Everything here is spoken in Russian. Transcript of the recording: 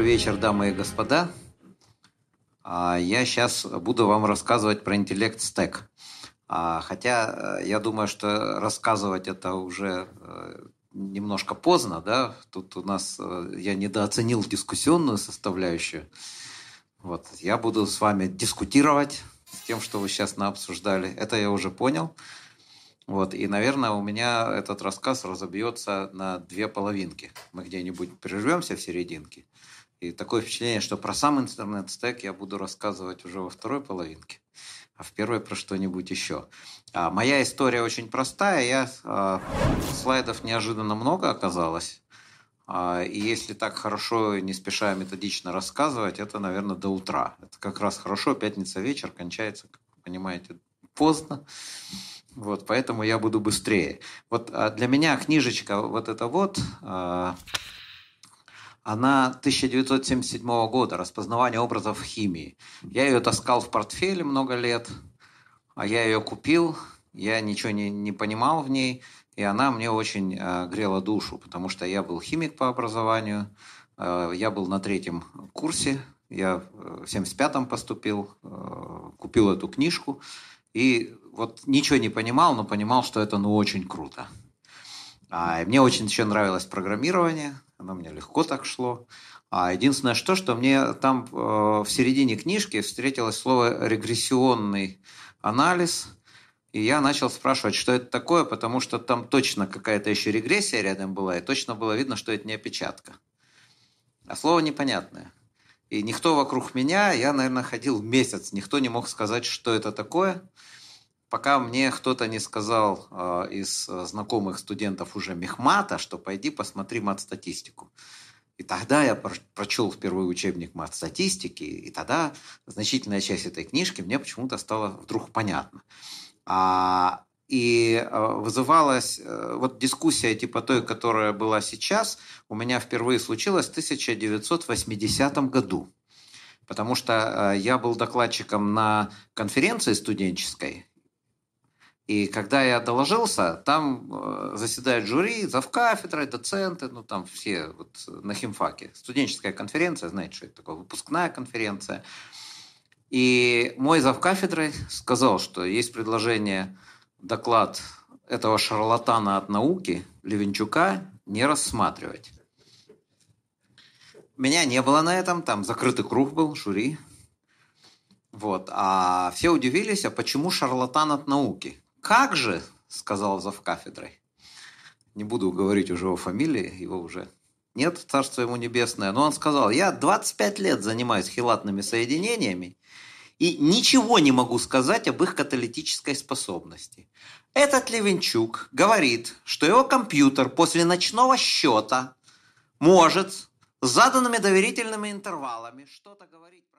вечер, дамы и господа. Я сейчас буду вам рассказывать про интеллект стек. Хотя я думаю, что рассказывать это уже немножко поздно, да? Тут у нас я недооценил дискуссионную составляющую. Вот. Я буду с вами дискутировать с тем, что вы сейчас наобсуждали. Это я уже понял. Вот. И, наверное, у меня этот рассказ разобьется на две половинки. Мы где-нибудь прервемся в серединке. И такое впечатление, что про сам интернет-стек я буду рассказывать уже во второй половинке, а в первой про что-нибудь еще. Моя история очень простая. Слайдов неожиданно много оказалось. И если так хорошо, не спеша, методично рассказывать, это, наверное, до утра. Это как раз хорошо. Пятница вечер кончается, как вы понимаете, поздно. Вот, поэтому я буду быстрее. Вот для меня книжечка вот эта вот... Она 1977 года, «Распознавание образов в химии». Я ее таскал в портфеле много лет, а я ее купил, я ничего не понимал в ней, и она мне очень грела душу, потому что я был химик по образованию, я был на 3-м курсе, я в 75-м поступил, купил эту книжку, и вот ничего не понимал, но понимал, что это очень круто. Мне очень еще нравилось программирование, оно мне легко так шло. Единственное, что мне там в середине книжки встретилось слово «регрессионный анализ», и я начал спрашивать, что это такое, потому что там точно какая-то еще регрессия рядом была, и точно было видно, что это не опечатка. А слово непонятное. И никто вокруг меня, я, наверное, ходил месяц, никто не мог сказать, что это такое, пока мне кто-то не сказал из знакомых студентов уже мехмата, что пойди посмотри мат-статистику. И тогда я прочел впервые учебник мат-статистики, и тогда значительная часть этой книжки мне почему-то стала вдруг понятна. И вызывалась вот дискуссия типа той, которая была сейчас, у меня впервые случилась в 1980 году. Потому что я был докладчиком на конференции студенческой, и когда я доложился, там заседает жюри, завкафедрой, доценты, там все вот на химфаке. Студенческая конференция, знаете, что это такое? Выпускная конференция. И мой завкафедрой сказал, что есть предложение доклад этого шарлатана от науки, Левенчука, не рассматривать. Меня не было на этом, там закрытый круг был, жюри. Вот. А все удивились, а почему шарлатан от науки? «Как же?» – сказал завкафедрой. Не буду говорить уже о фамилии, его уже нет, царство ему небесное. Но он сказал, я 25 лет занимаюсь хелатными соединениями и ничего не могу сказать об их каталитической способности. Этот Левенчук говорит, что его компьютер после ночного счета может с заданными доверительными интервалами что-то говорить...